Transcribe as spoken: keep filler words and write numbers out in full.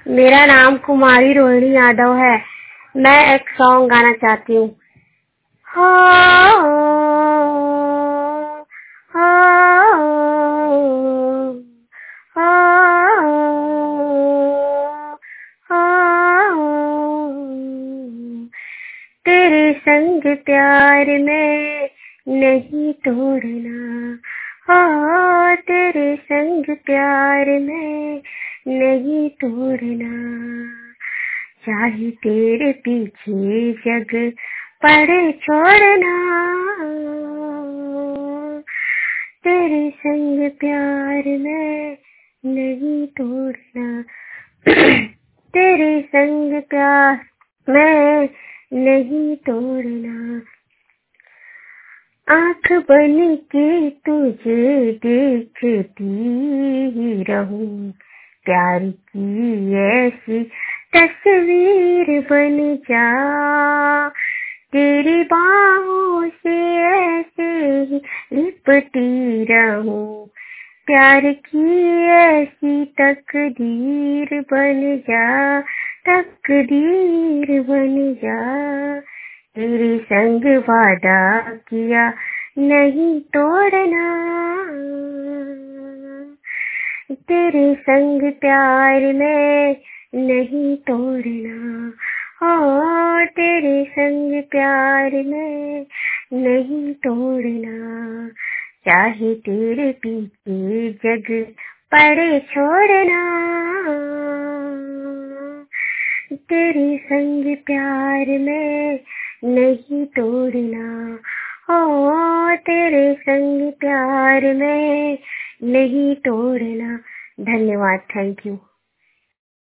मेरा नाम कुमारी रोहिणी यादव है। मैं एक सॉन्ग गाना चाहती हूँ। हो, हो, हो, हो, तेरे संग प्यार में नहीं तोड़ना, हो तेरे संग प्यार में नहीं तोड़ना, चाहे तेरे पीछे जग पड़े छोड़ना, तेरे संग प्यार में नहीं तोड़ना, तेरे संग प्यार में नहीं तोड़ना, आँख बन के तुझे देखती ही रहूं, प्यार की ऐसी तस्वीर बन जा, तेरी बाहों से ऐसे ही लिपटी रहूं, प्यार की ऐसी तकदीर बन जा, तकदीर बन जा, तेरे संग वादा किया नहीं तोड़ना, तेरे संग प्यार में नहीं तोड़ना, हो तेरे संग प्यार में नहीं तोड़ना, चाहे तेरे पीछे जग पड़े छोड़ना, तेरे संग प्यार में नहीं तोड़ना, हो तेरे संग प्यार में नहीं तोड़ना। धन्यवाद। Thank you.